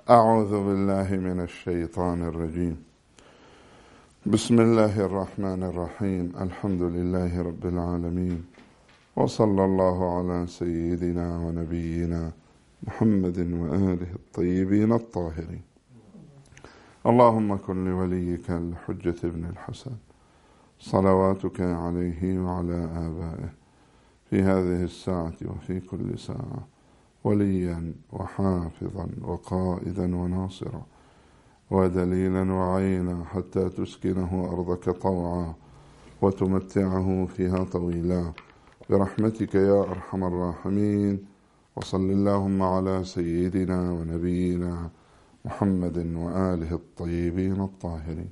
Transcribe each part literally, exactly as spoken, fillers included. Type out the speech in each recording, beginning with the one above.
أعوذ بالله من الشيطان الرجيم. بسم الله الرحمن الرحيم. الحمد لله رب العالمين، وصلى الله على سيدنا ونبينا محمد وآله الطيبين الطاهرين. اللهم كن لوليك الحجة ابن الحسن صلواتك عليه وعلى آبائه في هذه الساعة وفي كل ساعة وليا وحافظا وقائدا وناصرا ودليلا وعينا حتى تسكنه أرضك طوعا وتمتعه فيها طويلا برحمتك يا أرحم الراحمين. وصل اللهم على سيدنا ونبينا محمد وآله الطيبين الطاهرين.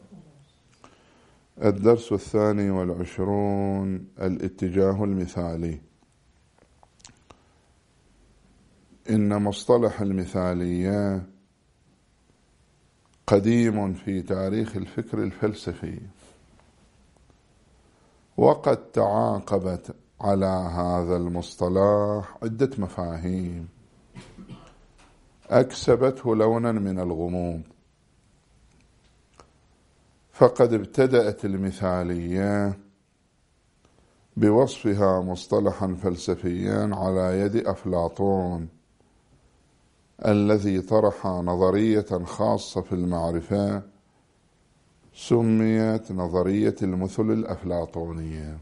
الدرس الثاني والعشرون: الاتجاه المثالي. إن مصطلح المثالية قديم في تاريخ الفكر الفلسفي، وقد تعاقبت على هذا المصطلح عدة مفاهيم أكسبته لونا من الغموض. فقد ابتدأت المثالية بوصفها مصطلحا فلسفيا على يد أفلاطون، الذي طرح نظرية خاصة في المعرفة سميت نظرية المثل الأفلاطونية.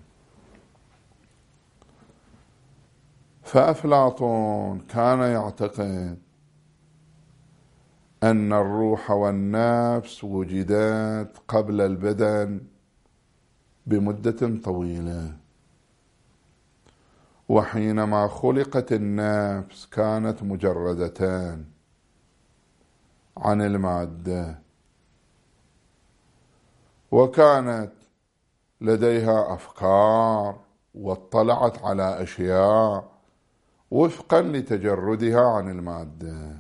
فأفلاطون كان يعتقد أن الروح والنفس وجدات قبل البدن بمدة طويلة، وحينما خلقت النفس كانت مجردتان عن المادة، وكانت لديها أفكار واطلعت على أشياء وفقا لتجردها عن المادة.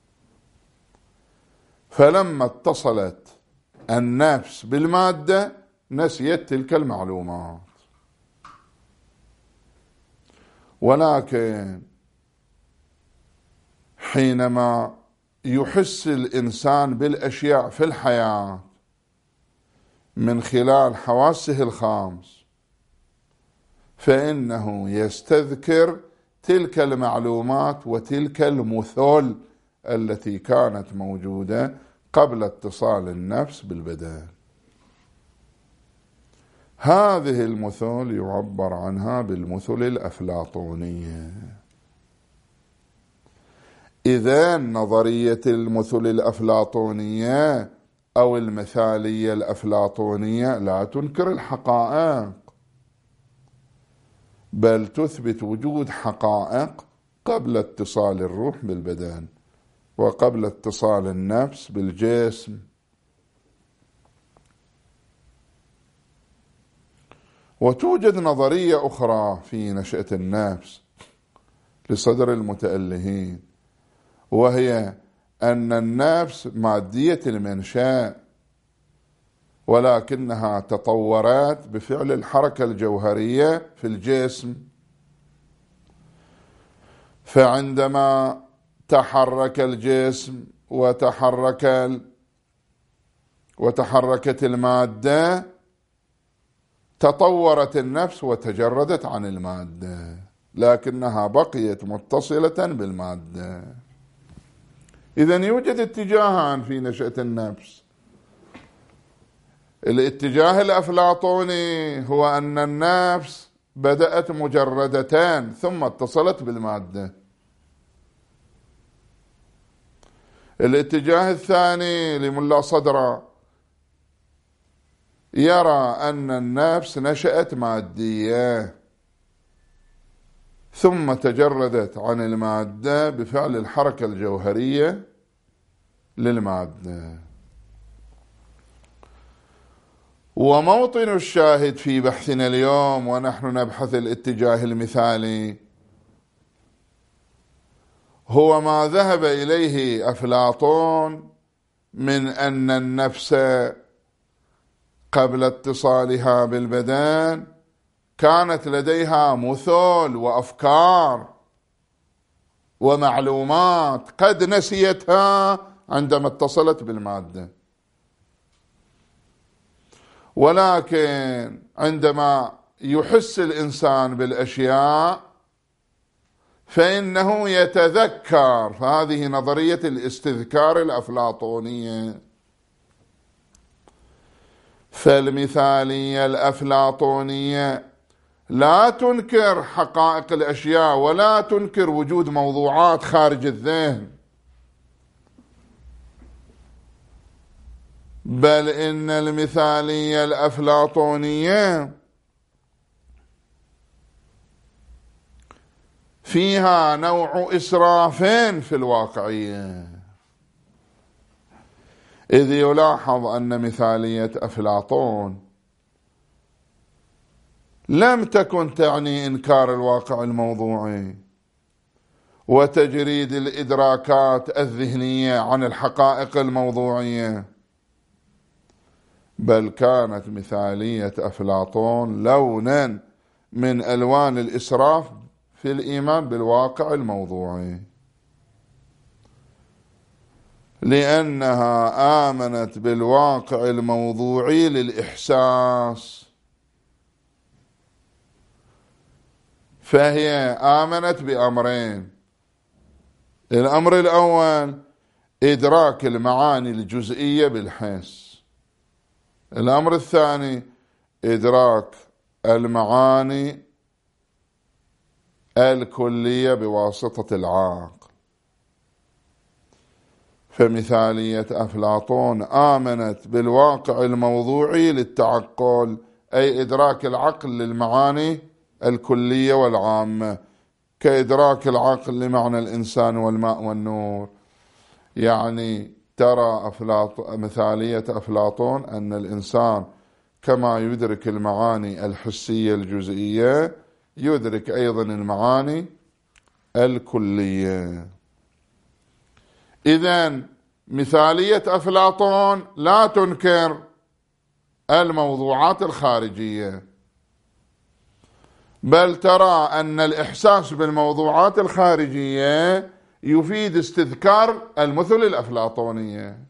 فلما اتصلت النفس بالمادة نسيت تلك المعلومات. ولكن حينما يحس الإنسان بالأشياء في الحياة من خلال حواسه الخمس، فإنه يستذكر تلك المعلومات وتلك المثل التي كانت موجودة قبل اتصال النفس بالبدن. هذه المثل يعبر عنها بالمثل الأفلاطونية. إذن نظرية المثل الأفلاطونية أو المثالية الأفلاطونية لا تنكر الحقائق، بل تثبت وجود حقائق قبل اتصال الروح بالبدن وقبل اتصال النفس بالجسم. وتوجد نظرية أخرى في نشأة النفس لصدر المتألهين، وهي أن النفس مادية المنشأ، ولكنها تطورت بفعل الحركة الجوهرية في الجسم. فعندما تحرك الجسم وتحرك وتحركت المادة تطورت النفس وتجردت عن المادة، لكنها بقيت متصلة بالمادة. إذن يوجد اتجاهان في نشأة النفس. الاتجاه الأفلاطوني هو أن النفس بدأت مجردتان ثم اتصلت بالمادة. الاتجاه الثاني لملا صدرة يرى أن النفس نشأت مادية ثم تجردت عن المادة بفعل الحركة الجوهرية للمادة. وموطن الشاهد في بحثنا اليوم ونحن نبحث الاتجاه المثالي هو ما ذهب إليه أفلاطون من أن النفس قبل اتصالها بالبدن كانت لديها مثل وأفكار ومعلومات قد نسيتها عندما اتصلت بالمادة، ولكن عندما يحس الإنسان بالأشياء فإنه يتذكر. هذه نظرية الاستذكار الأفلاطونية. فالمثالية الأفلاطونية لا تنكر حقائق الأشياء ولا تنكر وجود موضوعات خارج الذهن، بل إن المثالية الأفلاطونية فيها نوع إسراف في الواقعية، إذ يلاحظ أن مثالية أفلاطون لم تكن تعني إنكار الواقع الموضوعي وتجريد الإدراكات الذهنية عن الحقائق الموضوعية، بل كانت مثالية أفلاطون لونا من ألوان الإسراف في الإيمان بالواقع الموضوعي، لأنها آمنت بالواقع الموضوعي للإحساس. فهي آمنت بأمرين: الأمر الأول إدراك المعاني الجزئية بالحس، الأمر الثاني إدراك المعاني الكلية بواسطة العقل. فمثالية أفلاطون آمنت بالواقع الموضوعي للتعقل، أي إدراك العقل للمعاني الكلية والعامة، كإدراك العقل لمعنى الإنسان والماء والنور. يعني ترى أفلاطون مثالية أفلاطون أن الإنسان كما يدرك المعاني الحسية الجزئية يدرك أيضا المعاني الكلية. إذن مثالية أفلاطون لا تنكر الموضوعات الخارجية، بل ترى أن الإحساس بالموضوعات الخارجية يفيد استذكار المثل الأفلاطونية.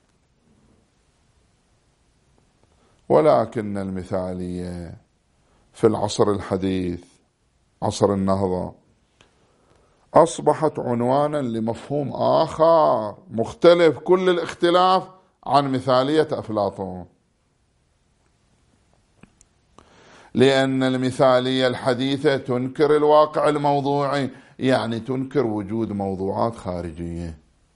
ولكن المثالية في العصر الحديث، عصر النهضة، أصبحت عنوانا لمفهوم آخر مختلف كل الاختلاف عن مثالية أفلاطون، لأن المثالية الحديثة تنكر الواقع الموضوعي، يعني تنكر وجود موضوعات خارجية،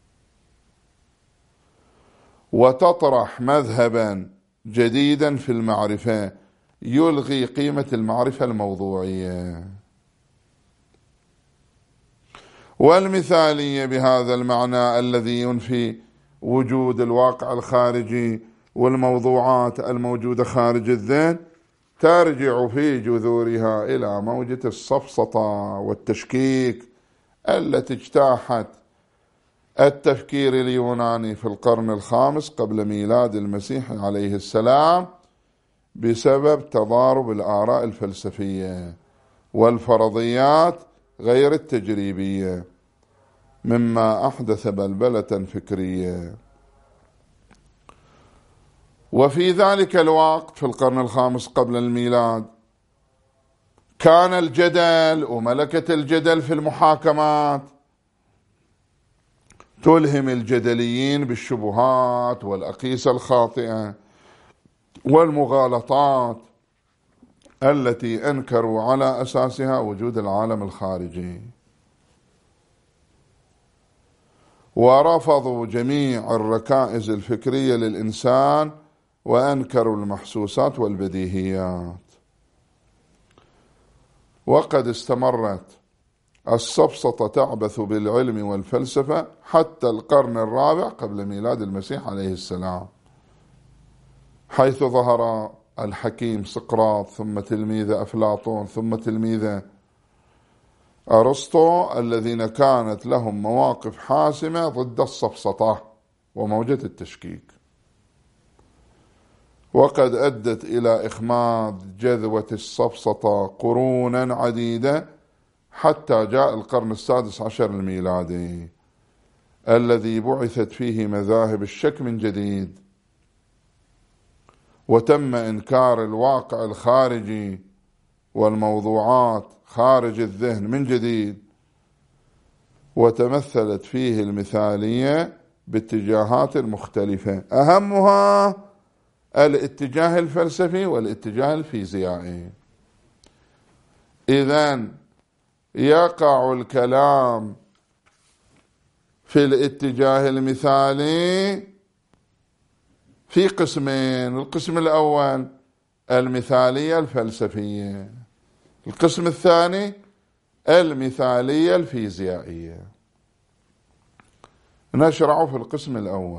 وتطرح مذهبا جديدا في المعرفة يلغي قيمة المعرفة الموضوعية. والمثالية بهذا المعنى الذي ينفي وجود الواقع الخارجي والموضوعات الموجودة خارج الذهن ترجع في جذورها إلى موجة السفسطة والتشكيك التي اجتاحت التفكير اليوناني في القرن الخامس قبل ميلاد المسيح عليه السلام، بسبب تضارب الآراء الفلسفية والفرضيات غير التجريبية، مما أحدث بلبلة فكرية. وفي ذلك الوقت في القرن الخامس قبل الميلاد كان الجدل وملكة الجدل في المحاكمات تلهم الجدليين بالشبهات والأقيسة الخاطئة والمغالطات التي أنكروا على أساسها وجود العالم الخارجي، ورفضوا جميع الركائز الفكرية للإنسان وأنكروا المحسوسات والبديهيات. وقد استمرت السفسطة تعبث بالعلم والفلسفة حتى القرن الرابع قبل ميلاد المسيح عليه السلام، حيث ظهر الحكيم سقراط ثم تلميذه أفلاطون ثم تلميذه أرسطو، الذين كانت لهم مواقف حاسمة ضد السفسطة وموجة التشكيك، وقد أدت إلى إخماد جذوة السفسطة قرونا عديدة حتى جاء القرن السادس عشر الميلادي الذي بعثت فيه مذاهب الشك من جديد، وتم إنكار الواقع الخارجي والموضوعات خارج الذهن من جديد، وتمثلت فيه المثالية باتجاهات مختلفة، أهمها الاتجاه الفلسفي والاتجاه الفيزيائي. إذن يقع الكلام في الاتجاه المثالي في قسمين: القسم الأول المثالية الفلسفية، القسم الثاني المثالية الفيزيائية. نشرع في القسم الأول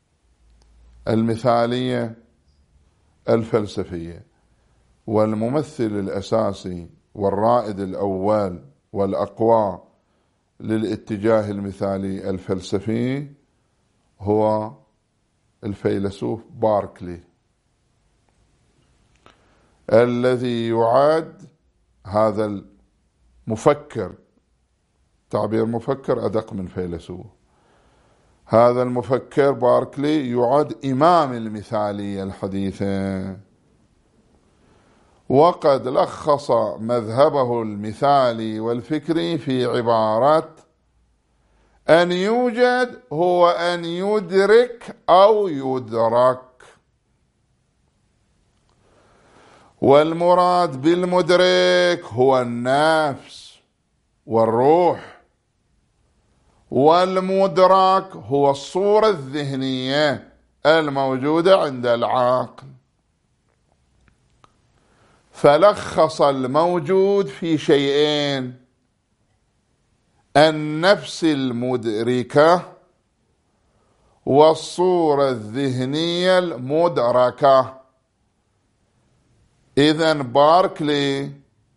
المثالية الفلسفية، والممثل الأساسي والرائد الأول والأقوى للاتجاه المثالي الفلسفي هو الفيلسوف باركلي، الذي يعد هذا المفكر، تعبير مفكر أدق من فيلسوف، هذا المفكر باركلي يعد إمام المثالية الحديثة، وقد لخص مذهبه المثالي والفكري في عبارة: أن يوجد هو أن يدرك أو يدرك، والمراد بالمدرك هو النفس والروح، والمدرك هو الصورة الذهنية الموجودة عند العقل. فلخص الموجود في شيئين: النفس المدركة والصورة الذهنية المدركة. إذن باركلي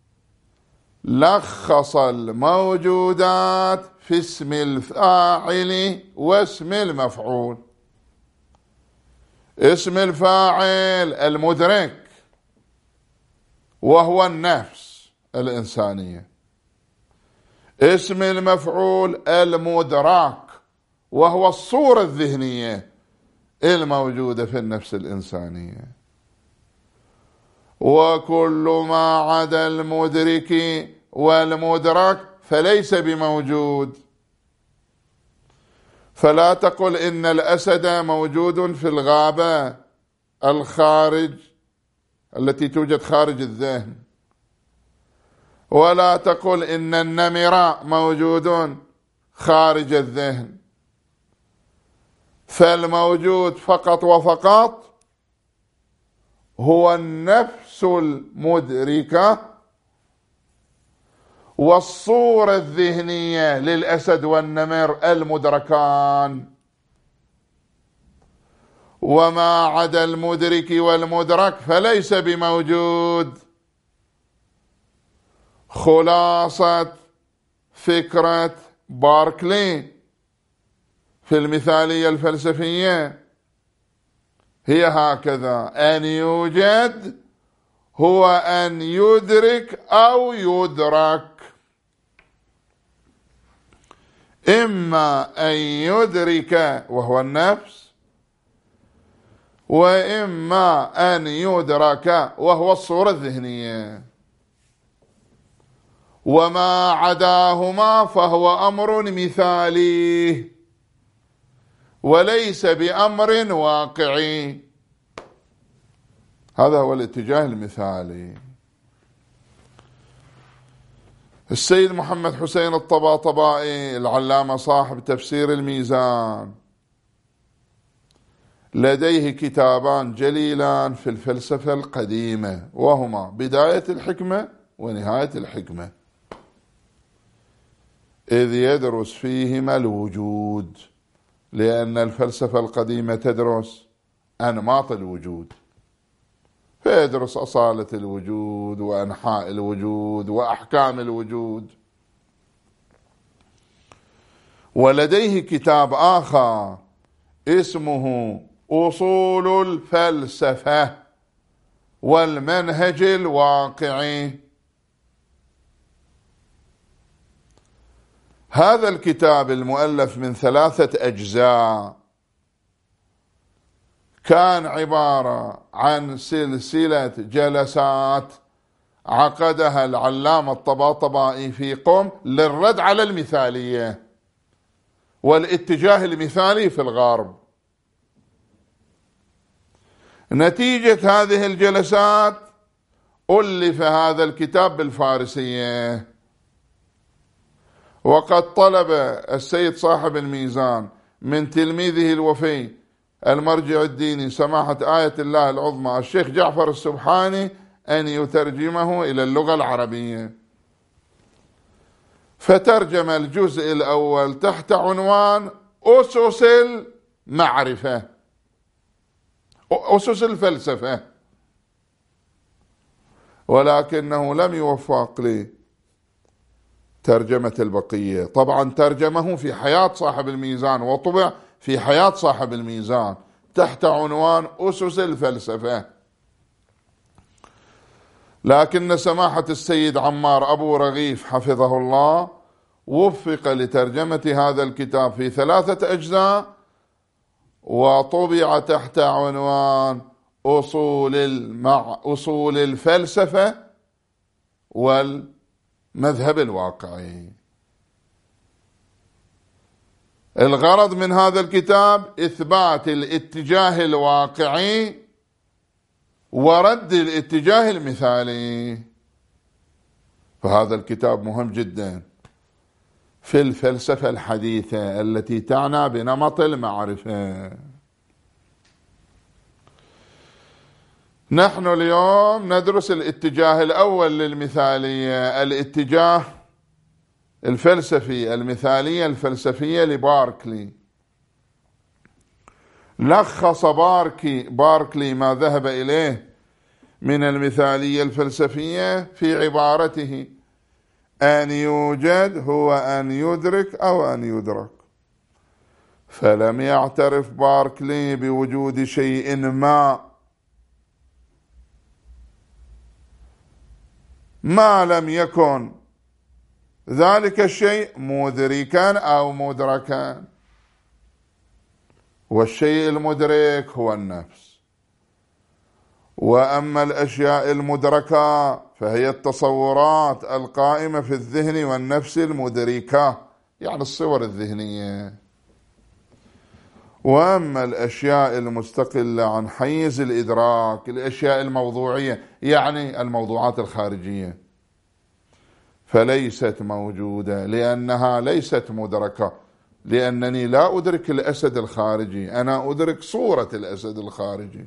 لخص الموجودات في اسم الفاعل واسم المفعول. اسم الفاعل المدرك وهو النفس الإنسانية، اسم المفعول المدرك وهو الصورة الذهنية الموجودة في النفس الإنسانية. وكل ما عدا المدرك والمدرك فليس بموجود. فلا تقل إن الأسد موجود في الغابة الخارج التي توجد خارج الذهن، ولا تقل إن النمر موجود خارج الذهن. فالموجود فقط وفقط هو النفس المدركة والصورة الذهنية للأسد والنمر المدركان. وما عدا المدرك والمدرك فليس بموجود. خلاصة فكرة باركلي في المثالية الفلسفية هي هكذا: أن يوجد هو أن يدرك أو يدرك. إما أن يدرك وهو النفس، وإما أن يدرك وهو الصورة الذهنية. وما عداهما فهو أمر مثالي وليس بأمر واقعي. هذا هو الاتجاه المثالي. السيد محمد حسين الطباطبائي العلامة صاحب تفسير الميزان لديه كتابان جليلان في الفلسفة القديمة، وهما بداية الحكمة ونهاية الحكمة، إذ يدرس فيهما الوجود، لأن الفلسفة القديمة تدرس أنماط الوجود، فيدرس أصالة الوجود وأنحاء الوجود وأحكام الوجود. ولديه كتاب آخر اسمه أصول الفلسفة والمنهج الواقعي، هذا الكتاب المؤلف من ثلاثة أجزاء كان عبارة عن سلسلة جلسات عقدها العلامة الطباطبائي في قم للرد على المثالية والاتجاه المثالي في الغرب. نتيجة هذه الجلسات ألف هذا الكتاب بالفارسية، وقد طلب السيد صاحب الميزان من تلميذه الوفي المرجع الديني سماحة آية الله العظمى الشيخ جعفر السبحاني أن يترجمه إلى اللغة العربية، فترجم الجزء الأول تحت عنوان أسس المعرفة، أسس الفلسفة، ولكنه لم يوفق لترجمة البقية. طبعا ترجمه في حياة صاحب الميزان وطبع في حياة صاحب الميزان تحت عنوان أسس الفلسفة، لكن سماحة السيد عمار أبو رغيف حفظه الله وفق لترجمة هذا الكتاب في ثلاثة أجزاء وطبع تحت عنوان أصول, المع... أصول الفلسفة والمذهب الواقعي. الغرض من هذا الكتاب إثبات الاتجاه الواقعي ورد الاتجاه المثالي، فهذا الكتاب مهم جدا في الفلسفة الحديثة التي تعنى بنمط المعرفة. نحن اليوم ندرس الاتجاه الأول للمثالية، الاتجاه الفلسفي، المثالية الفلسفية لباركلي. لخص باركي باركلي ما ذهب إليه من المثالية الفلسفية في عبارته: أن يوجد هو أن يدرك أو أن يدرك. فلم يعترف باركلي بوجود شيء ما ما لم يكن ذلك الشيء مدركا أو مدركا، والشيء المدرك هو النفس. وأما الأشياء المدركة فهي التصورات القائمة في الذهن والنفس المدركة، يعني الصور الذهنية. وأما الأشياء المستقلة عن حيز الإدراك، الأشياء الموضوعية يعني الموضوعات الخارجية، فليست موجودة لأنها ليست مدركة، لأنني لا أدرك الأسد الخارجي، أنا أدرك صورة الأسد الخارجي.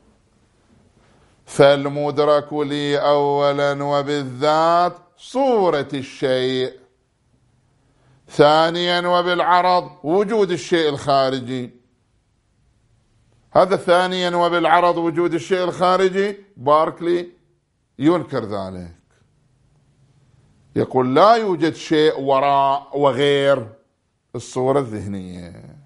فالمدرك لي أولا وبالذات صورة الشيء، ثانيا وبالعرض وجود الشيء الخارجي. هذا ثانيا وبالعرض وجود الشيء الخارجي باركلي ينكر ذلك، يقول لا يوجد شيء وراء وغير الصورة الذهنية.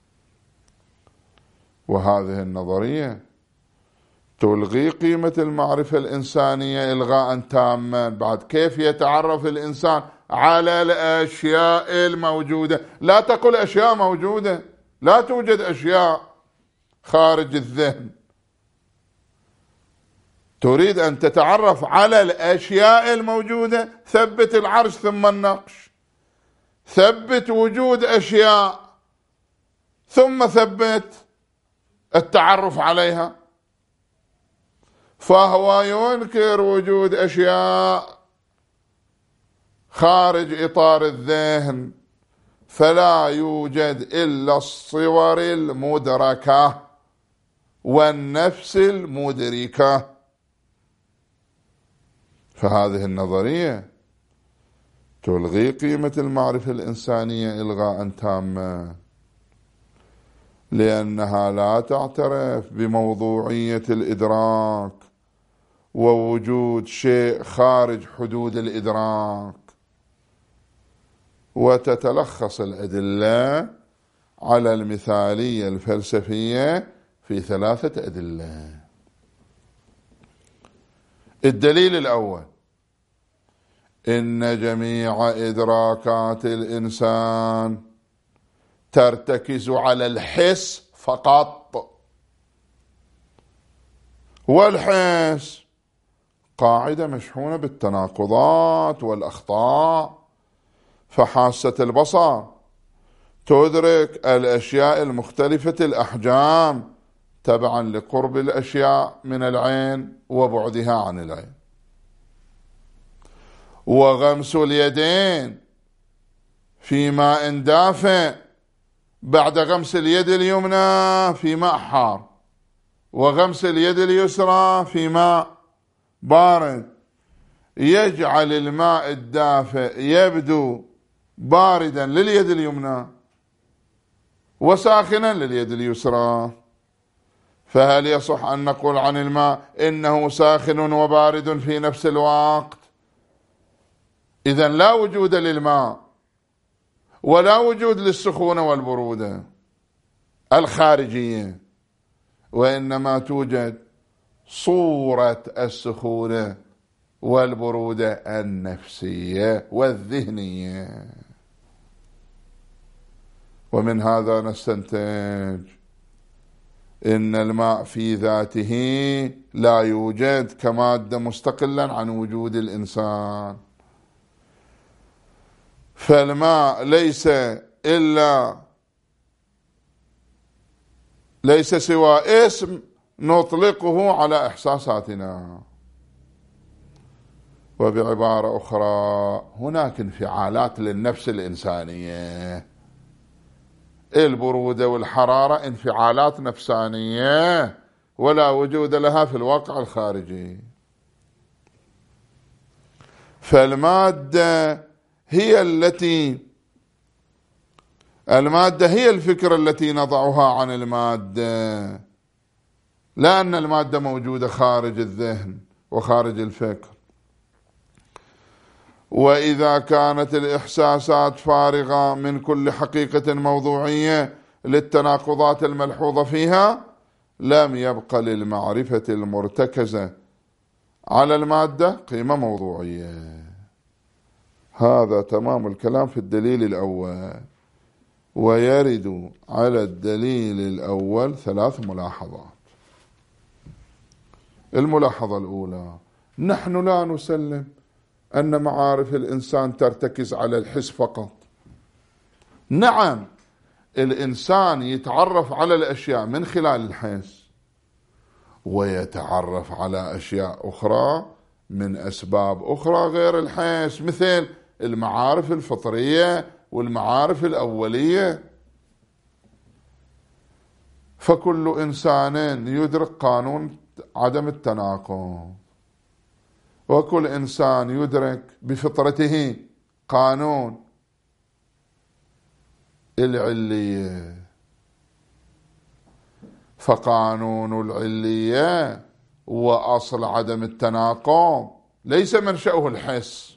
وهذه النظرية تلغي قيمة المعرفة الإنسانية إلغاء تاما. بعد كيف يتعرف الإنسان على الأشياء الموجودة؟ لا تقل أشياء موجودة، لا توجد أشياء خارج الذهن. تريد أن تتعرف على الأشياء الموجودة، ثبت العرش ثم النقش، ثبت وجود أشياء ثم ثبت التعرف عليها. فهو ينكر وجود أشياء خارج إطار الذهن، فلا يوجد إلا الصور المدركة والنفس المدركة. فهذه النظرية تلغي قيمة المعرفة الإنسانية إلغاء تاما، لأنها لا تعترف بموضوعية الإدراك ووجود شيء خارج حدود الإدراك. وتتلخص الأدلة على المثالية الفلسفية في ثلاثة أدلة. الدليل الأول: إن جميع إدراكات الإنسان ترتكز على الحس فقط، والحس قاعدة مشحونة بالتناقضات والأخطاء. فحاسة البصر تدرك الأشياء المختلفة الأحجام تبعا لقرب الأشياء من العين وبعدها عن العين. وغمس اليدين في ماء دافئ بعد غمس اليد اليمنى في ماء حار، وغمس اليد اليسرى في ماء بارد، يجعل الماء الدافئ يبدو باردا لليد اليمنى وساخنا لليد اليسرى. فهل يصح أن نقول عن الماء إنه ساخن وبارد في نفس الوقت؟ إذن لا وجود للماء ولا وجود للسخونة والبرودة الخارجية، وإنما توجد صورة السخونة والبرودة النفسية والذهنية. ومن هذا نستنتج إن الماء في ذاته لا يوجد كمادة مستقلا عن وجود الإنسان، فالماء ليس إلا ليس سوى اسم نطلقه على إحساساتنا. وبعبارة أخرى هناك انفعالات للنفس الإنسانية، البرودة والحرارة انفعالات نفسانية ولا وجود لها في الواقع الخارجي. فالمادة هي التي المادة هي الفكرة التي نضعها عن المادة، لا أن المادة موجودة خارج الذهن وخارج الفكر. وإذا كانت الإحساسات فارغة من كل حقيقة موضوعية للتناقضات الملحوظة فيها، لم يبقى للمعرفة المرتكزة على المادة قيمة موضوعية. هذا تمام الكلام في الدليل الأول. ويرد على الدليل الأول ثلاث ملاحظات. الملاحظة الأولى: نحن لا نسلم أن معارف الإنسان ترتكز على الحس فقط. نعم، الإنسان يتعرف على الأشياء من خلال الحس، ويتعرف على أشياء أخرى من أسباب أخرى غير الحس، مثل المعارف الفطرية والمعارف الأولية. فكل إنسان يدرك قانون عدم التناقض، وكل إنسان يدرك بفطرته قانون العلية. فقانون العلية وأصل عدم التناقض ليس منشأه الحس،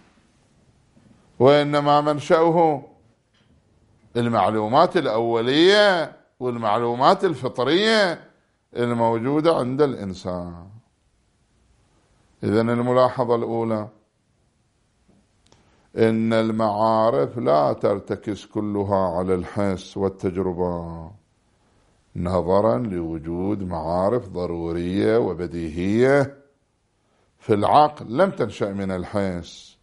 وإنما منشأه المعلومات الأولية والمعلومات الفطرية الموجودة عند الإنسان. إذن الملاحظة الأولى: إن المعارف لا ترتكز كلها على الحس والتجربة، نظرا لوجود معارف ضرورية وبديهية في العقل لم تنشأ من الحس،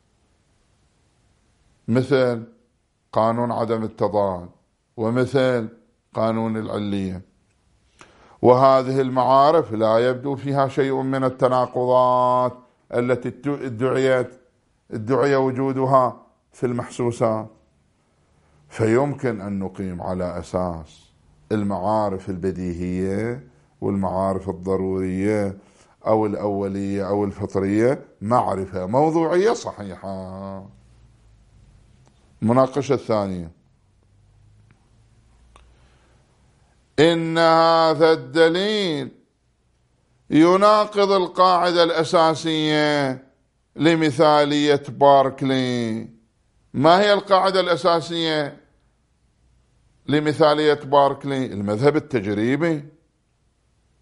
مثل قانون عدم التضاد ومثل قانون العلية. وهذه المعارف لا يبدو فيها شيء من التناقضات التي ادعيت ادعي وجودها في المحسوسات. فيمكن أن نقيم على أساس المعارف البديهية والمعارف الضرورية أو الأولية أو الفطرية معرفة موضوعية صحيحة. المناقشة الثانية: إن هذا الدليل يناقض القاعدة الأساسية لمثالية باركلي. ما هي القاعدة الأساسية لمثالية باركلي؟ المذهب التجريبي.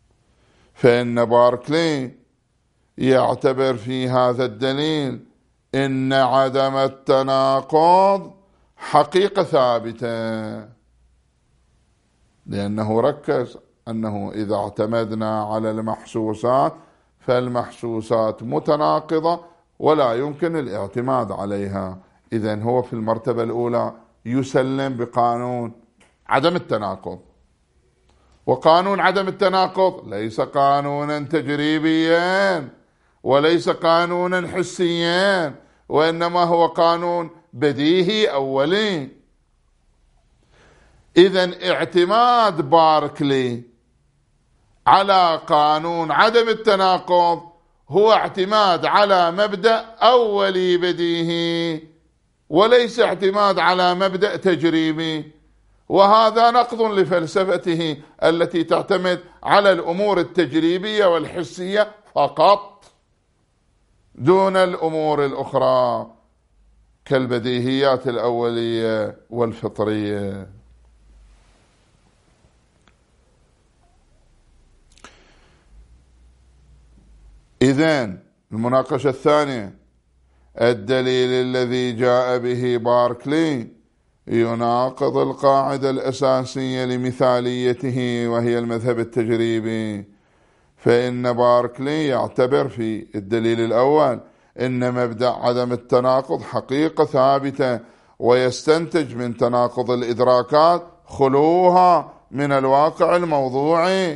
فإن باركلي يعتبر في هذا الدليل إن عدم التناقض حقيقة ثابتة، لأنه ركز أنه إذا اعتمدنا على المحسوسات فالمحسوسات متناقضة ولا يمكن الاعتماد عليها. إذن هو في المرتبة الأولى يسلم بقانون عدم التناقض، وقانون عدم التناقض ليس قانونا تجريبيا وليس قانونا حسيا، وإنما هو قانون بديهي أولي. إذن اعتماد باركلي على قانون عدم التناقض هو اعتماد على مبدأ أولي بديهي وليس اعتماد على مبدأ تجريبي، وهذا نقض لفلسفته التي تعتمد على الأمور التجريبية والحسية فقط دون الأمور الأخرى كالبديهيات الأولية والفطرية. إذن المناقشة الثانية: الدليل الذي جاء به باركلي يناقض القاعدة الأساسية لمثاليته وهي المذهب التجريبي، فإن باركلي يعتبر في الدليل الأول إن مبدأ عدم التناقض حقيقة ثابتة، ويستنتج من تناقض الإدراكات خلوها من الواقع الموضوعي،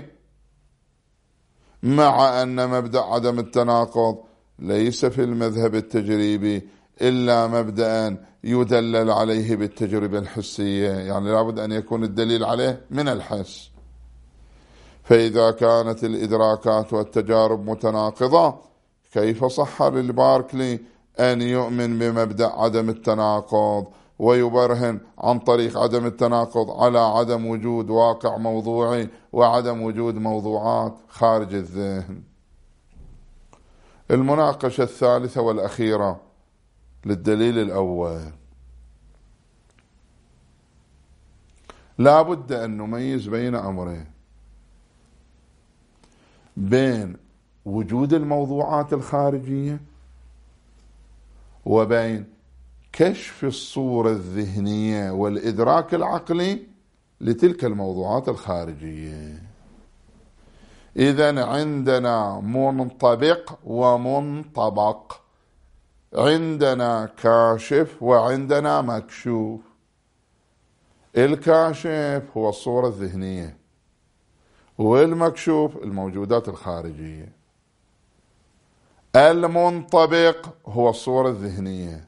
مع أن مبدأ عدم التناقض ليس في المذهب التجريبي إلا مبدأ يدلل عليه بالتجربة الحسية، يعني لابد أن يكون الدليل عليه من الحس. فإذا كانت الإدراكات والتجارب متناقضة كيف صح للباركلي أن يؤمن بمبدأ عدم التناقض ويبرهن عن طريق عدم التناقض على عدم وجود واقع موضوعي وعدم وجود موضوعات خارج الذهن؟ المناقشة الثالثة والأخيرة للدليل الأول: لا بد أن نميز بين أمرين، بين وجود الموضوعات الخارجية وبين كشف الصورة الذهنية والإدراك العقلي لتلك الموضوعات الخارجية. إذن عندنا منطبق ومنطبق، عندنا كاشف وعندنا مكشوف. الكاشف هو الصورة الذهنية، والمكشوف الموجودات الخارجية. المنطبق هو الصورة الذهنية،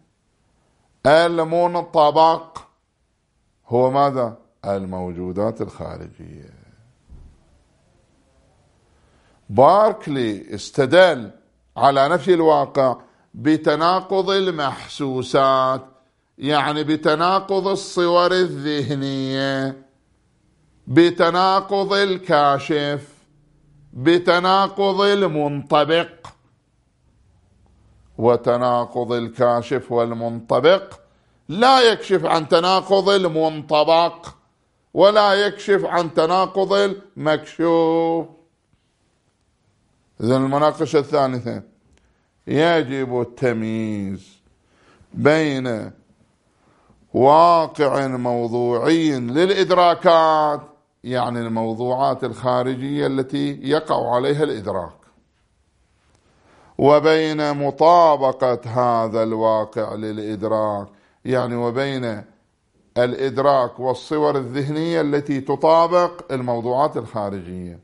المنطبق هو ماذا؟ الموجودات الخارجية. باركلي استدل على نفي الواقع بتناقض المحسوسات، يعني بتناقض الصور الذهنية، بتناقض الكاشف، بتناقض المنطبق. وتناقض الكاشف والمنطبق لا يكشف عن تناقض المنطبق ولا يكشف عن تناقض المكشوف. إذن المناقشة الثالثة: يجب التمييز بين واقع موضوعي للإدراكات، يعني الموضوعات الخارجية التي يقع عليها الإدراك، وبين مطابقة هذا الواقع للإدراك، يعني وبين الإدراك والصور الذهنية التي تطابق الموضوعات الخارجية.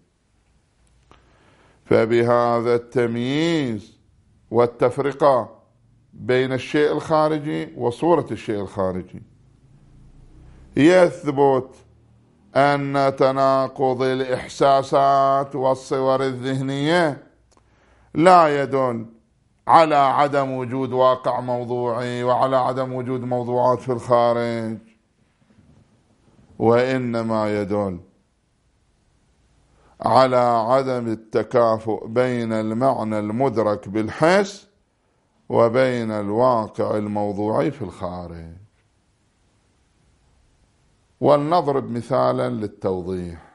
فبهذا التمييز والتفرقة بين الشيء الخارجي وصورة الشيء الخارجي يثبت أن تناقض الإحساسات والصور الذهنية لا يدل على عدم وجود واقع موضوعي وعلى عدم وجود موضوعات في الخارج، وإنما يدل على عدم التكافؤ بين المعنى المدرك بالحس وبين الواقع الموضوعي في الخارج. ولنضرب مثالا للتوضيح.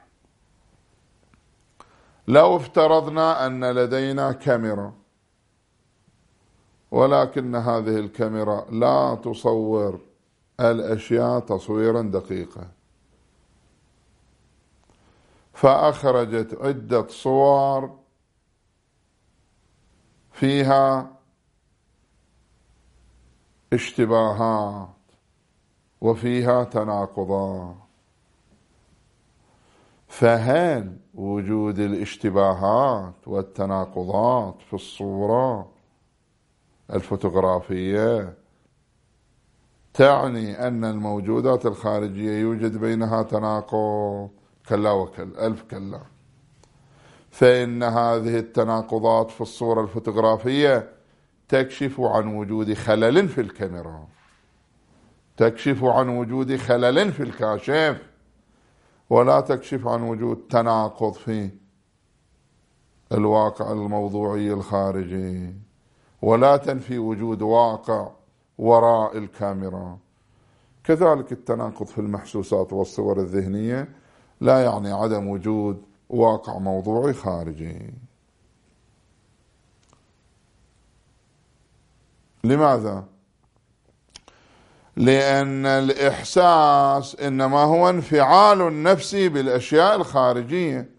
لو افترضنا أن لدينا كاميرا ولكن هذه الكاميرا لا تصور الأشياء تصويرا دقيقا، فأخرجت عدة صور فيها اشتباهات وفيها تناقضات. فهل وجود الاشتباهات والتناقضات في الصورة الفوتوغرافية تعني أن الموجودات الخارجية يوجد بينها تناقض؟ كلا وكل ألف كلا. فإن هذه التناقضات في الصورة الفوتوغرافية تكشف عن وجود خلل في الكاميرا، تكشف عن وجود خلل في الكاشف، ولا تكشف عن وجود تناقض في الواقع الموضوعي الخارجي، ولا تنفي وجود واقع وراء الكاميرا. كذلك التناقض في المحسوسات والصور الذهنية لا يعني عدم وجود واقع موضوعي خارجي. لماذا؟ لأن الإحساس إنما هو انفعال نفسي بالأشياء الخارجية،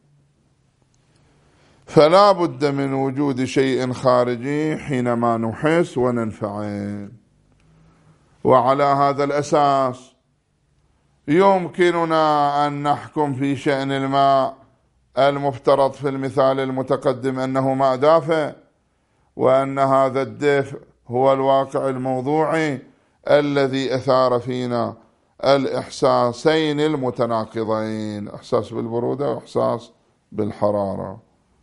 فلا بد من وجود شيء خارجي حينما نحس وننفعل. وعلى هذا الأساس يمكننا أن نحكم في شأن الماء المفترض في المثال المتقدم أنه ماء دافئ، وأن هذا الدفء هو الواقع الموضوعي الذي أثار فينا الإحساسين المتناقضين، إحساس بالبرودة وإحساس بالحرارة.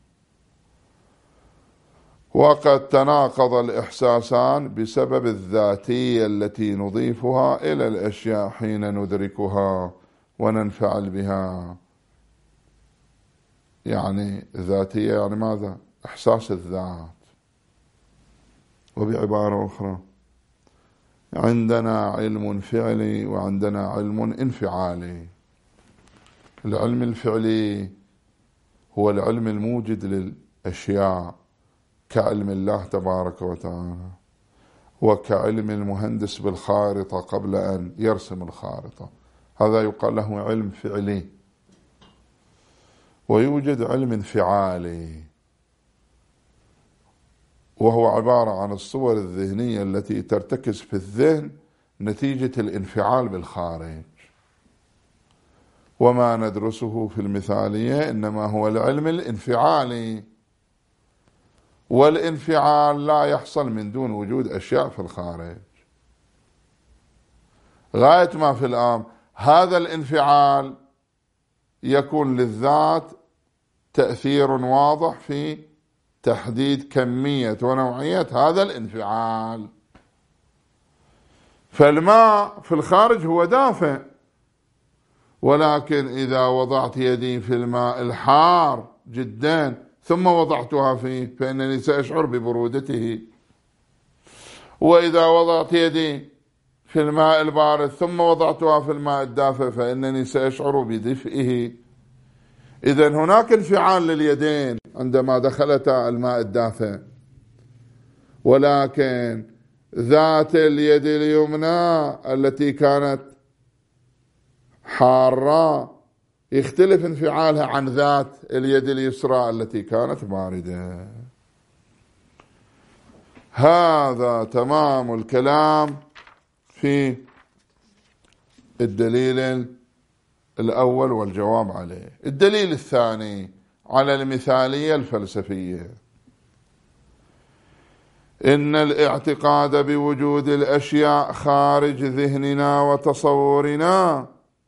وقد تناقض الإحساسان بسبب الذاتية التي نضيفها إلى الأشياء حين ندركها وننفعل بها. يعني ذاتية يعني ماذا؟ إحساس الذات. وبعبارة أخرى، عندنا علم فعلي وعندنا علم انفعالي. العلم الفعلي هو العلم الموجد للأشياء كعلم الله تبارك وتعالى، وكعلم المهندس بالخارطة قبل أن يرسم الخارطة، هذا يقال له علم فعلي. ويوجد علم انفعالي، وهو عبارة عن الصور الذهنية التي ترتكز في الذهن نتيجة الانفعال بالخارج. وما ندرسه في المثالية إنما هو العلم الانفعالي، والانفعال لا يحصل من دون وجود أشياء في الخارج. غاية ما في الأمر هذا الانفعال يكون للذات تأثير واضح في تحديد كمية ونوعية هذا الانفعال. فالماء في الخارج هو دافئ، ولكن إذا وضعت يدي في الماء الحار جدا ثم وضعتها فيه فإنني سأشعر ببرودته، وإذا وضعت يدي في الماء البارد ثم وضعتها في الماء الدافئ فإنني سأشعر بدفئه. إذن هناك انفعال لليدين عندما دخلتا الماء الدافئ، ولكن ذات اليد اليمنى التي كانت حارة يختلف انفعالها عن ذات اليد اليسرى التي كانت باردة. هذا تمام الكلام في الدليل الأول والجواب عليه. الدليل الثاني على المثالية الفلسفية، إن الاعتقاد بوجود الأشياء خارج ذهننا وتصورنا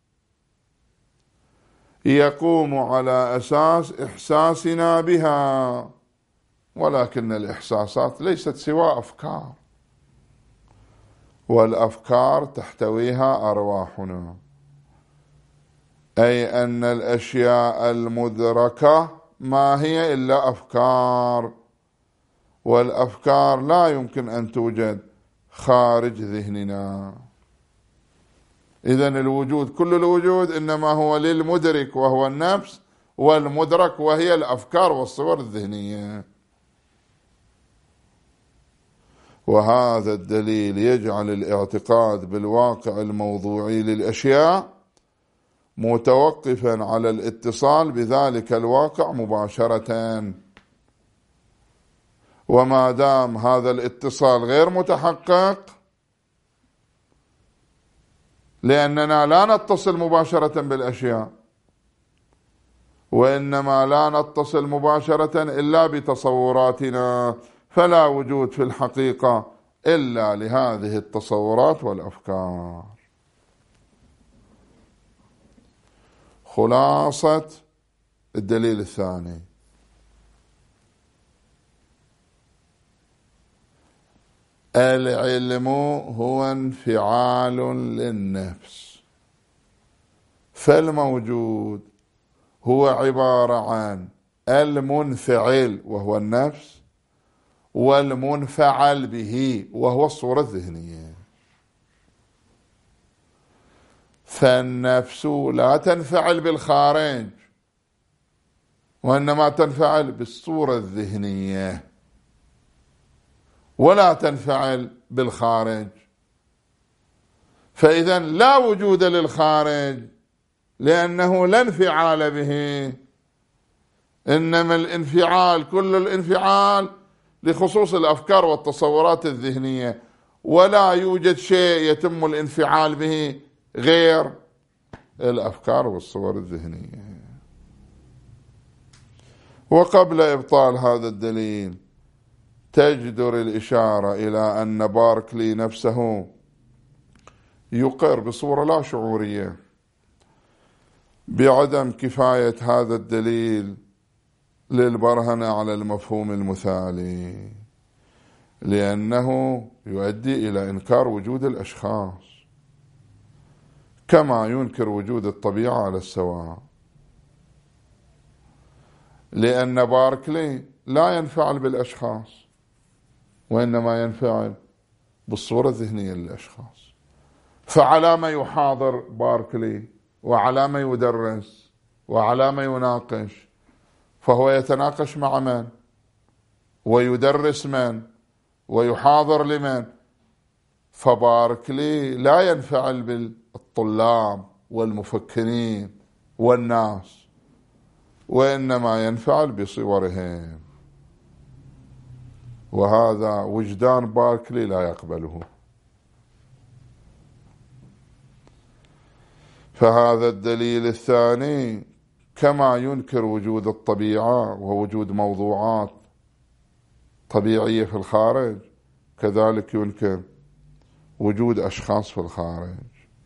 يقوم على أساس إحساسنا بها، ولكن الإحساسات ليست سوى أفكار، والأفكار تحتويها أرواحنا، أي أن الأشياء المدركة ما هي إلا أفكار، والأفكار لا يمكن أن توجد خارج ذهننا. إذن الوجود كل الوجود إنما هو للمدرك وهو النفس، والمدرك وهي الأفكار والصور الذهنية. وهذا الدليل يجعل الاعتقاد بالواقع الموضوعي للأشياء متوقفا على الاتصال بذلك الواقع مباشرة، وما دام هذا الاتصال غير متحقق، لأننا لا نتصل مباشرة بالأشياء، وإنما لا نتصل مباشرة إلا بتصوراتنا، فلا وجود في الحقيقة إلا لهذه التصورات والأفكار. خلاصة الدليل الثاني: العلم هو انفعال للنفس، فالموجود هو عبارة عن المنفعل وهو النفس، والمنفعل به وهو الصورة الذهنية. فالنفس لا تنفعل بالخارج، وإنما تنفعل بالصورة الذهنية، ولا تنفعل بالخارج. فإذا لا وجود للخارج لأنه لا انفعال به، إنما الانفعال كل الانفعال لخصوص الأفكار والتصورات الذهنية، ولا يوجد شيء يتم الانفعال به غير الأفكار والصور الذهنية. وقبل إبطال هذا الدليل تجدر الإشارة إلى أن باركلي نفسه يقر بصورة لا شعورية بعدم كفاية هذا الدليل للبرهنة على المفهوم المثالي، لأنه يؤدي إلى إنكار وجود الأشخاص، كما ينكر وجود الطبيعة على السواء، لأن باركلي لا ينفعل بالأشخاص، وإنما ينفعل بالصورة الذهنية للأشخاص. فعلى ما يحاضر باركلي، وعلى ما يدرس، وعلى ما يناقش، فهو يتناقش مع من؟ ويدرس من؟ ويحاضر لمن؟ فباركلي لا ينفعل بالطلاب والمفكرين والناس، وإنما ينفعل بصورهم، وهذا وجدان باركلي لا يقبله. فهذا الدليل الثاني كما ينكر وجود الطبيعة ووجود موضوعات طبيعية في الخارج، كذلك ينكر وجود أشخاص في الخارج،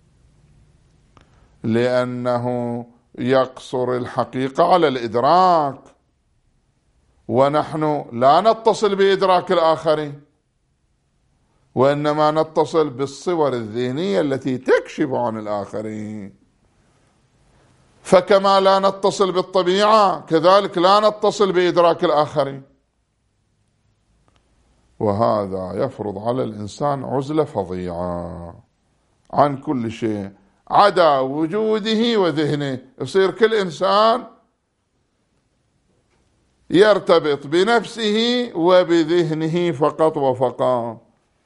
لأنه يقصر الحقيقة على الإدراك، ونحن لا نتصل بإدراك الآخرين، وإنما نتصل بالصور الذهنية التي تكشف عن الآخرين. فكما لا نتصل بالطبيعة كذلك لا نتصل بإدراك الآخرين، وهذا يفرض على الإنسان عزلة فظيعة عن كل شيء عدا وجوده وذهنه. يصير كل إنسان يرتبط بنفسه وبذهنه فقط وفقط.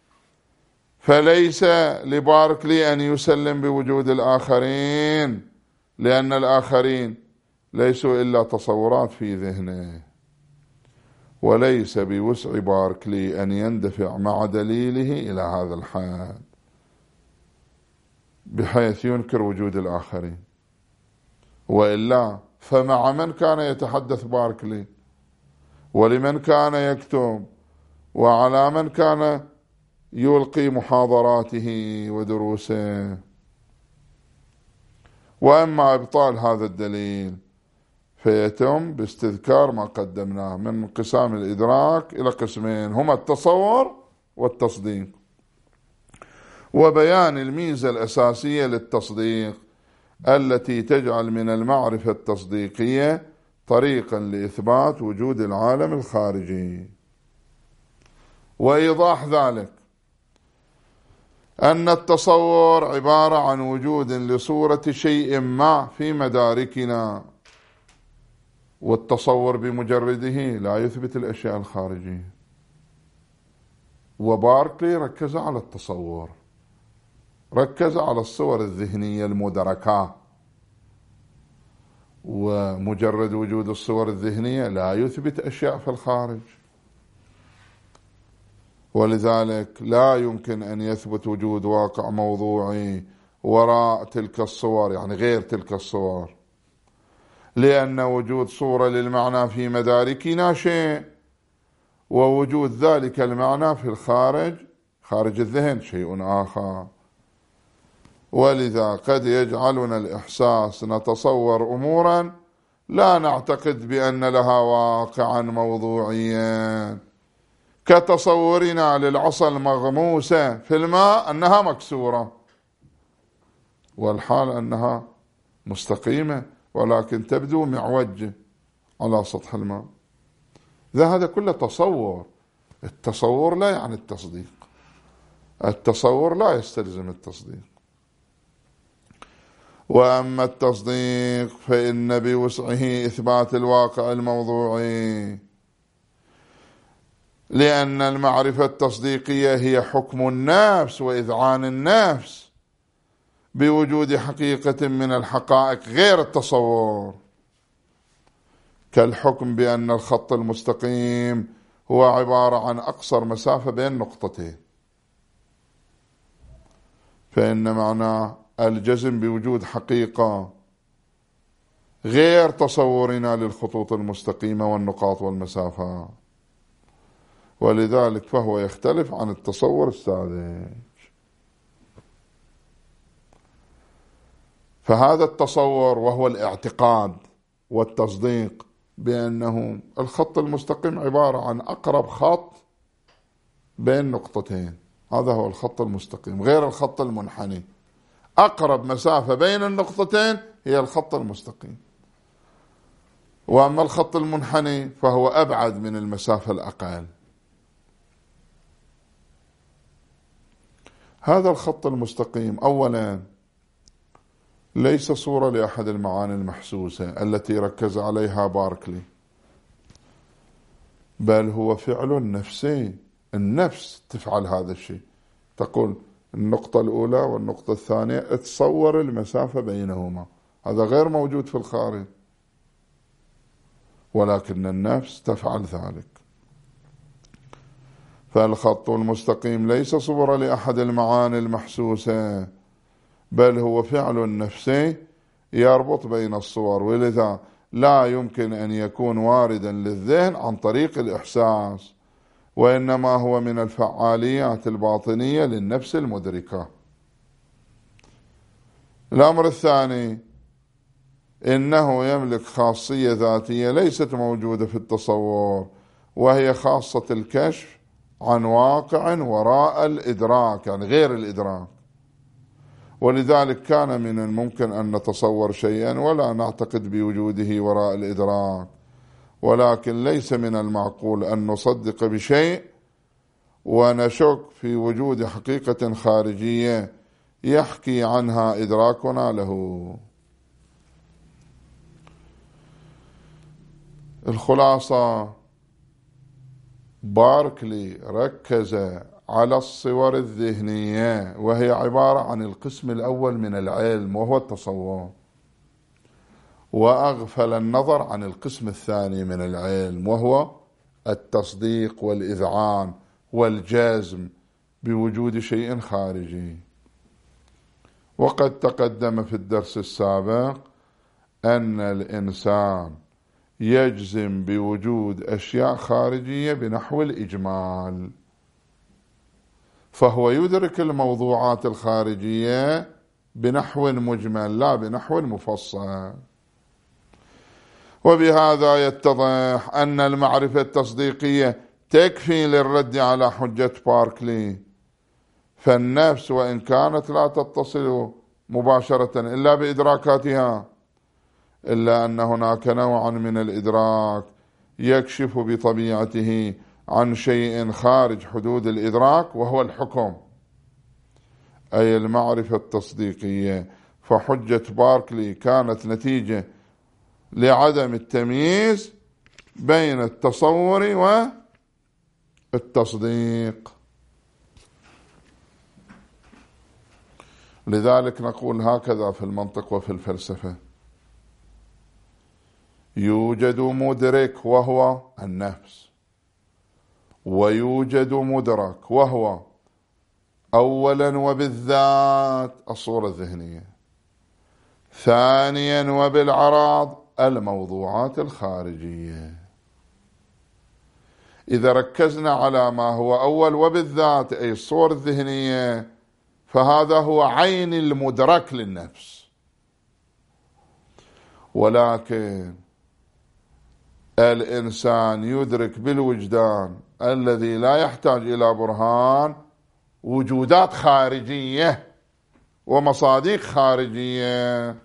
فليس لباركلي أن يسلم بوجود الآخرين، لأن الآخرين ليسوا إلا تصورات في ذهنه، وليس بوسع باركلي أن يندفع مع دليله إلى هذا الحد بحيث ينكر وجود الآخرين، وإلا فمع من كان يتحدث باركلي، ولمن كان يكتب، وعلى من كان يلقي محاضراته ودروسه. وأما إبطال هذا الدليل فيتم باستذكار ما قدمناه من انقسام الإدراك إلى قسمين، هما التصور والتصديق، وبيان الميزة الأساسية للتصديق التي تجعل من المعرفة التصديقية طريقا لإثبات وجود العالم الخارجي. وإيضاح ذلك أن التصور عبارة عن وجود لصورة شيء ما في مداركنا، والتصور بمجرده لا يثبت الأشياء الخارجية. وباركلي ركز على التصور، ركز على الصور الذهنية المدركة، ومجرد وجود الصور الذهنية لا يثبت أشياء في الخارج، ولذلك لا يمكن أن يثبت وجود واقع موضوعي وراء تلك الصور، يعني غير تلك الصور، لأن وجود صورة للمعنى في مداركنا شيء، ووجود ذلك المعنى في الخارج خارج الذهن شيء آخر. ولذا قد يجعلنا الإحساس نتصور أمورا لا نعتقد بأن لها واقعا موضوعيا، كتصورنا للعصا المغموسة في الماء أنها مكسورة، والحال أنها مستقيمة ولكن تبدو معوجة على سطح الماء. هذا كله تصور. التصور لا يعني التصديق، التصور لا يستلزم التصديق. وأما التصديق فإن بوسعه إثبات الواقع الموضوعي، لأن المعرفة التصديقية هي حكم النفس وإذعان النفس بوجود حقيقة من الحقائق غير التصور، كالحكم بأن الخط المستقيم هو عبارة عن أقصر مسافة بين نقطتين، فإن معناه الجزم بوجود حقيقة غير تصورنا للخطوط المستقيمة والنقاط والمسافات، ولذلك فهو يختلف عن التصور الساذج. فهذا التصور وهو الاعتقاد والتصديق بأنه الخط المستقيم عبارة عن أقرب خط بين نقطتين، هذا هو الخط المستقيم غير الخط المنحني، أقرب مسافة بين النقطتين هي الخط المستقيم، وأما الخط المنحني فهو أبعد من المسافة الأقل. هذا الخط المستقيم أولا ليس صورة لأحد المعاني المحسوسة التي ركز عليها باركلي، بل هو فعل نفسي، النفس تفعل هذا الشيء، تقول النقطة الأولى والنقطة الثانية تصور المسافة بينهما، هذا غير موجود في الخارج، ولكن النفس تفعل ذلك. فالخط المستقيم ليس صورة لأحد المعاني المحسوسة، بل هو فعل نفسي يربط بين الصور، ولذا لا يمكن أن يكون واردا للذهن عن طريق الإحساس، وإنما هو من الفعاليات الباطنية للنفس المدركة. الأمر الثاني إنه يملك خاصية ذاتية ليست موجودة في التصور، وهي خاصة الكشف عن واقع وراء الإدراك، يعني غير الإدراك. ولذلك كان من الممكن أن نتصور شيئا ولا نعتقد بوجوده وراء الإدراك، ولكن ليس من المعقول أن نصدق بشيء ونشك في وجود حقيقة خارجية يحكي عنها إدراكنا له. الخلاصة، باركلي ركز على الصور الذهنية وهي عبارة عن القسم الأول من العلم وهو التصور، وأغفل النظر عن القسم الثاني من العلم وهو التصديق والإذعان والجزم بوجود شيء خارجي. وقد تقدم في الدرس السابق أن الإنسان يجزم بوجود أشياء خارجية بنحو الإجمال، فهو يدرك الموضوعات الخارجية بنحو مجمل لا بنحو مفصل. وبهذا يتضح أن المعرفة التصديقية تكفي للرد على حجة باركلي، فالنفس وإن كانت لا تتصل مباشرة إلا بإدراكاتها، إلا أن هناك نوعا من الإدراك يكشف بطبيعته عن شيء خارج حدود الإدراك وهو الحكم، أي المعرفة التصديقية. فحجة باركلي كانت نتيجة لعدم التمييز بين التصور والتصديق. لذلك نقول هكذا في المنطق وفي الفلسفة: يوجد مدرك وهو النفس، ويوجد مدرك وهو أولا وبالذات الصورة الذهنية، ثانيا وبالعراض الموضوعات الخارجية. إذا ركزنا على ما هو أول وبالذات أي الصور الذهنية، فهذا هو عين المدرك للنفس. ولكن الإنسان يدرك بالوجدان الذي لا يحتاج إلى برهان وجودات خارجية ومصادق خارجية.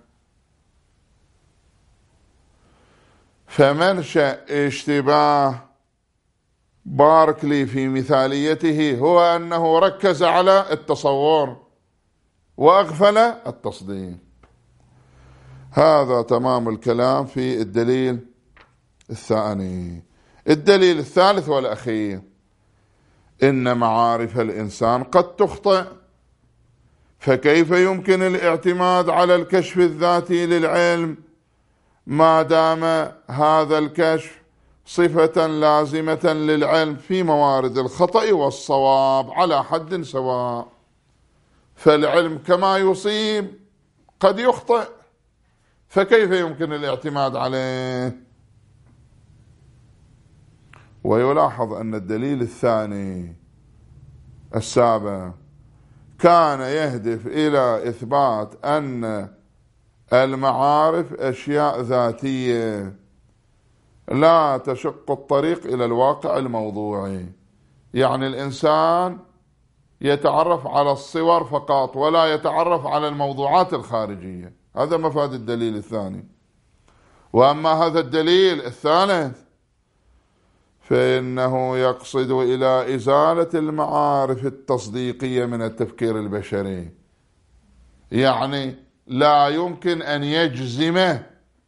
فمنشأ اشتباه باركلي في مثاليته هو أنه ركز على التصور وأغفل التصديق. هذا تمام الكلام في الدليل الثاني. الدليل الثالث والأخير: إن معارف الإنسان قد تخطئ، فكيف يمكن الاعتماد على الكشف الذاتي للعلم ما دام هذا الكشف صفة لازمة للعلم في موارد الخطأ والصواب على حد سواء؟ فالعلم كما يصيب قد يخطئ، فكيف يمكن الاعتماد عليه؟ ويلاحظ أن الدليل الثاني السابق كان يهدف إلى إثبات أن المعارف أشياء ذاتية لا تشق الطريق إلى الواقع الموضوعي، يعني الإنسان يتعرف على الصور فقط ولا يتعرف على الموضوعات الخارجية. هذا مفاد الدليل الثاني. وأما هذا الدليل الثالث فإنه يقصد إلى إزالة المعارف التصديقية من التفكير البشري، يعني لا يمكن أن يجزم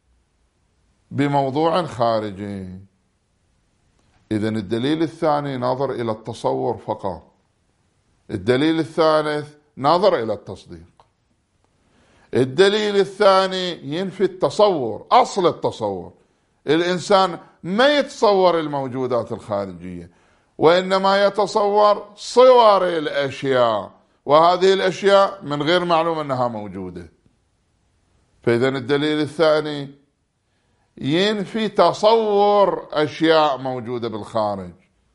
بموضوع خارجي. إذن الدليل الثاني ناظر إلى التصور فقط، الدليل الثالث ناظر إلى التصديق. الدليل الثاني ينفي التصور، أصل التصور. الإنسان ما يتصور الموجودات الخارجية، وإنما يتصور صور الأشياء، وهذه الأشياء من غير معلوم أنها موجودة. فإذا الدليل الثاني ينفي تصور أشياء موجودة بالخارج،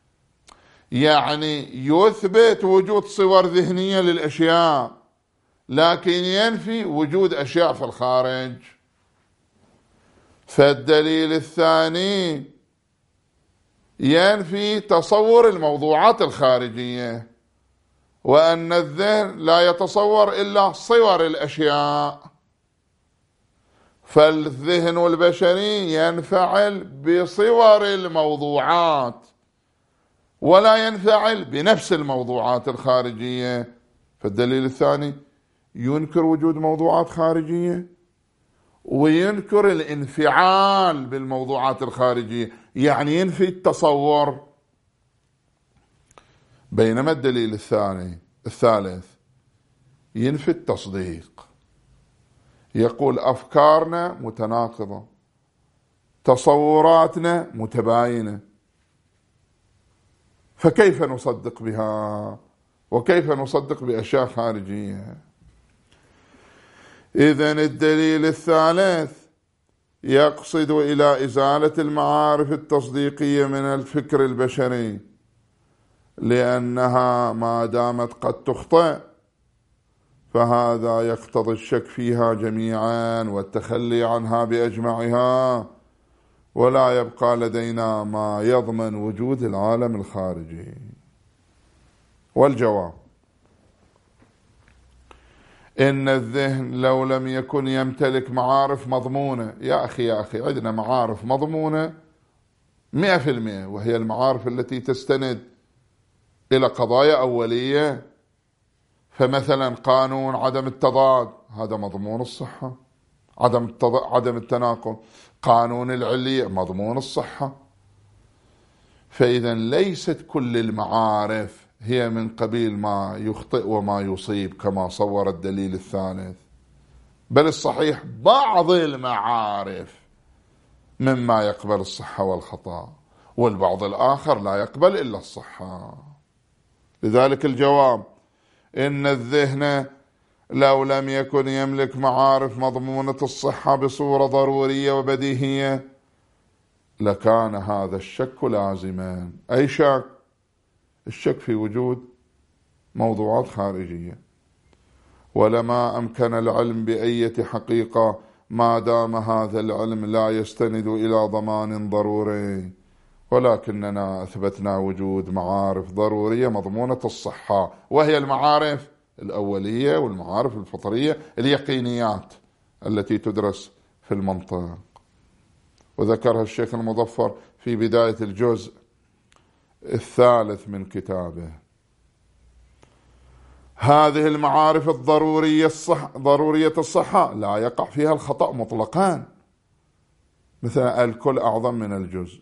يعني يثبت وجود صور ذهنية للأشياء، لكن ينفي وجود أشياء في الخارج. فالدليل الثاني ينفي تصور الموضوعات الخارجية، وأن الذهن لا يتصور إلا صور الأشياء، فالذهن البشري ينفعل بصور الموضوعات ولا ينفعل بنفس الموضوعات الخارجية. فالدليل الثاني ينكر وجود موضوعات خارجية وينكر الانفعال بالموضوعات الخارجية، يعني ينفي التصور. بينما الدليل الثاني الثالث ينفي التصديق، يقول أفكارنا متناقضة، تصوراتنا متباينة، فكيف نصدق بها وكيف نصدق بأشياء خارجية؟ إذن الدليل الثالث يقصد إلى إزالة المعارف التصديقية من الفكر البشري، لأنها ما دامت قد تخطئ فهذا يقتضي الشك فيها جميعا والتخلي عنها بأجمعها، ولا يبقى لدينا ما يضمن وجود العالم الخارجي. والجواب: إن الذهن لو لم يكن يمتلك معارف مضمونة، يا أخي يا أخي عندنا معارف مضمونة مئة في المئة، وهي المعارف التي تستند إلى قضايا أولية. فمثلا قانون عدم التضاد هذا مضمون الصحة، عدم عدم التناقض. قانون العلية مضمون الصحة. فإذا ليست كل المعارف هي من قبيل ما يخطئ وما يصيب كما صور الدليل الثالث، بل الصحيح بعض المعارف مما يقبل الصحة والخطأ، والبعض الآخر لا يقبل إلا الصحة. لذلك الجواب إن الذهن لو لم يكن يملك معارف مضمونة الصحة بصورة ضرورية وبديهية لكان هذا الشك لازما. أي شك؟ الشك في وجود موضوعات خارجية، ولما أمكن العلم بأية حقيقة ما دام هذا العلم لا يستند إلى ضمان ضروري، ولكننا أثبتنا وجود معارف ضرورية مضمونة الصحة، وهي المعارف الأولية والمعارف الفطرية اليقينيات التي تدرس في المنطق، وذكرها الشيخ المظفر في بداية الجزء الثالث من كتابه. هذه المعارف الضرورية الصح ضرورية الصحة لا يقع فيها الخطأ مطلقا، مثل الكل أعظم من الجزء.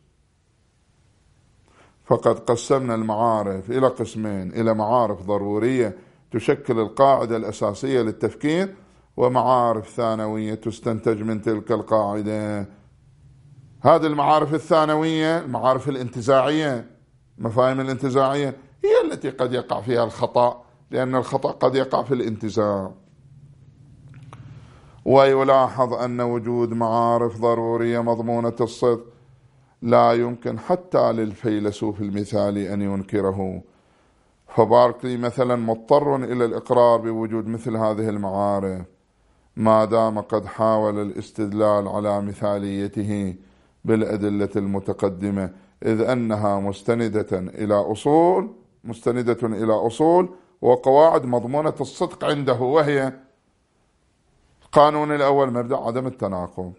فقد قسمنا المعارف إلى قسمين، إلى معارف ضرورية تشكل القاعدة الأساسية للتفكير، ومعارف ثانوية تستنتج من تلك القاعدة. هذه المعارف الثانوية المعارف الانتزاعية، مفاهيم الانتزاعية هي التي قد يقع فيها الخطأ، لأن الخطأ قد يقع في الانتزاع. ويلاحظ أن وجود معارف ضرورية مضمونة الصدق لا يمكن حتى للفيلسوف المثالي أن ينكره، فباركلي مثلا مضطر إلى الإقرار بوجود مثل هذه المعارف ما دام قد حاول الاستدلال على مثاليته بالأدلة المتقدمة، إذ أنها مستندة إلى أصول مستندة إلى أصول وقواعد مضمونة الصدق عنده، وهي القانون الأول مبدأ عدم التناقض،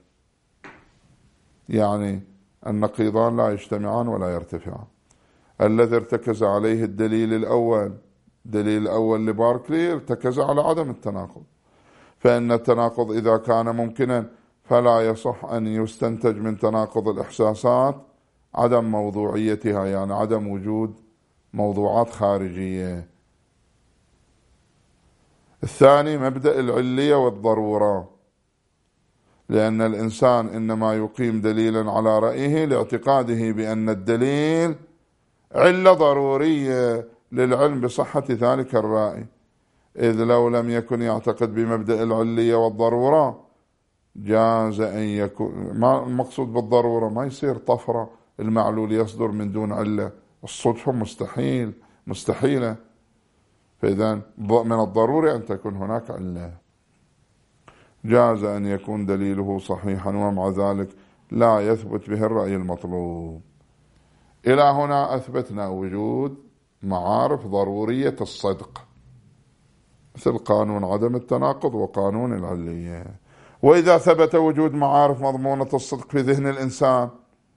يعني النقيضان لا يجتمعان ولا يرتفعان، الذي ارتكز عليه الدليل الأول الدليل الأول لباركلي ارتكز على عدم التناقض، فإن التناقض إذا كان ممكنا فلا يصح أن يستنتج من تناقض الإحساسات عدم موضوعيتها، يعني عدم وجود موضوعات خارجية. الثاني مبدأ العلية والضرورة، لأن الإنسان إنما يقيم دليلا على رأيه لاعتقاده بأن الدليل علة ضرورية للعلم بصحة ذلك الرأي، إذ لو لم يكن يعتقد بمبدأ العلية والضرورة جاز أن يكون، ما المقصود بالضرورة؟ ما يصير طفرة المعلول يصدر من دون علة، الصدفة مستحيل مستحيلة، فإذا من الضروري أن تكون هناك علة. جاز أن يكون دليله صحيحا ومع ذلك لا يثبت به الرأي المطلوب. إلى هنا أثبتنا وجود معارف ضرورية الصدق مثل قانون عدم التناقض وقانون العلية. وإذا ثبت وجود معارف مضمونة الصدق في ذهن الإنسان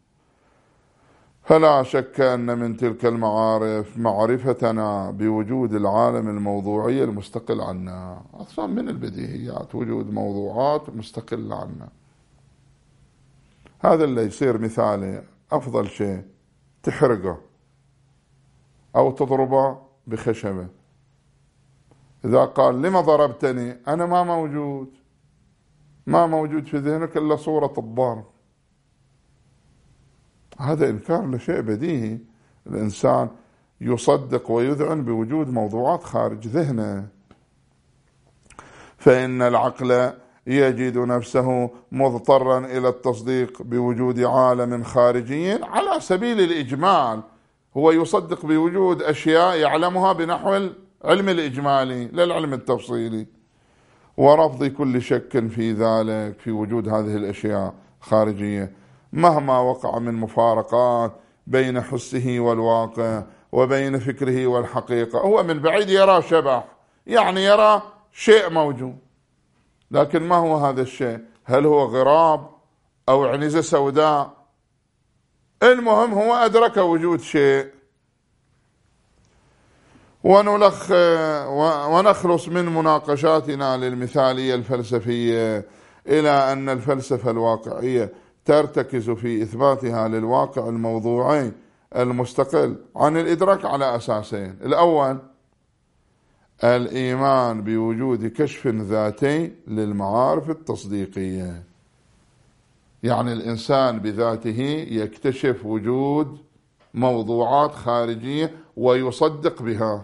فلا شك أن من تلك المعارف معرفتنا بوجود العالم الموضوعي المستقل عنا، أصلا من البديهيات وجود موضوعات مستقلة عنا. هذا اللي يصير مثالي أفضل شيء تحرقه أو تضربه بخشبة، إذا قال لما ضربتني أنا ما موجود ما موجود في ذهنك إلا صورة الضرب، هذا إنكار لشيء بديهي. الإنسان يصدق ويذعن بوجود موضوعات خارج ذهنه، فإن العقل يجد نفسه مضطرا إلى التصديق بوجود عالم خارجي على سبيل الإجمال، هو يصدق بوجود أشياء يعلمها بنحو العلم الإجمالي لا العلم التفصيلي، ورفض كل شك في ذلك في وجود هذه الأشياء خارجية مهما وقع من مفارقات بين حسه والواقع وبين فكره والحقيقة. هو من بعيد يرى شبح، يعني يرى شيء موجود، لكن ما هو هذا الشيء؟ هل هو غراب أو عنزة سوداء؟ المهم هو أدرك وجود شيء. ونلخ ونخلص من مناقشاتنا للمثالية الفلسفية إلى أن الفلسفة الواقعية ترتكز في إثباتها للواقع الموضوعي المستقل عن الإدراك على أساسين. الأول الإيمان بوجود كشف ذاتي للمعارف التصديقية، يعني الإنسان بذاته يكتشف وجود موضوعات خارجية ويصدق بها.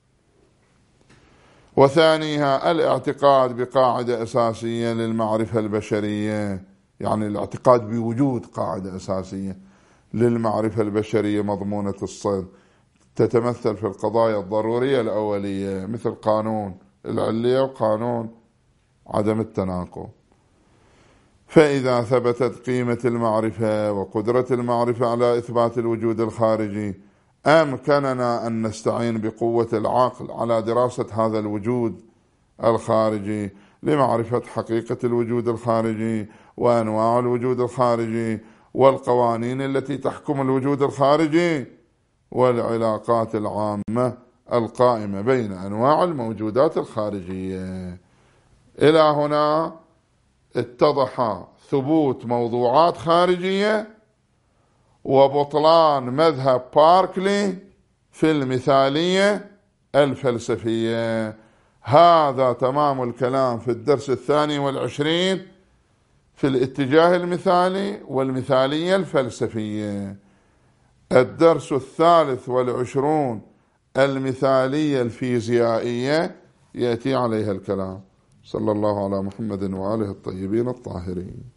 وثانيها الاعتقاد بقاعدة أساسية للمعرفة البشرية، يعني الاعتقاد بوجود قاعدة أساسية للمعرفة البشرية مضمونة الصدق، تتمثل في القضايا الضرورية الأولية مثل قانون العلية وقانون عدم التناقض. فإذا ثبتت قيمة المعرفة وقدرة المعرفة على إثبات الوجود الخارجي، أمكننا أن نستعين بقوة العقل على دراسة هذا الوجود الخارجي لمعرفة حقيقة الوجود الخارجي وأنواع الوجود الخارجي والقوانين التي تحكم الوجود الخارجي والعلاقات العامة القائمة بين أنواع الموجودات الخارجية. إلى هنا اتضح ثبوت موضوعات خارجية وبطلان مذهب باركلي في المثالية الفلسفية. هذا تمام الكلام في الدرس الثاني والعشرين في الاتجاه المثالي والمثالية الفلسفية. الدرس الثالث والعشرون المثالية الفيزيائية يأتي عليها الكلام. صلى الله على محمد وآله الطيبين الطاهرين.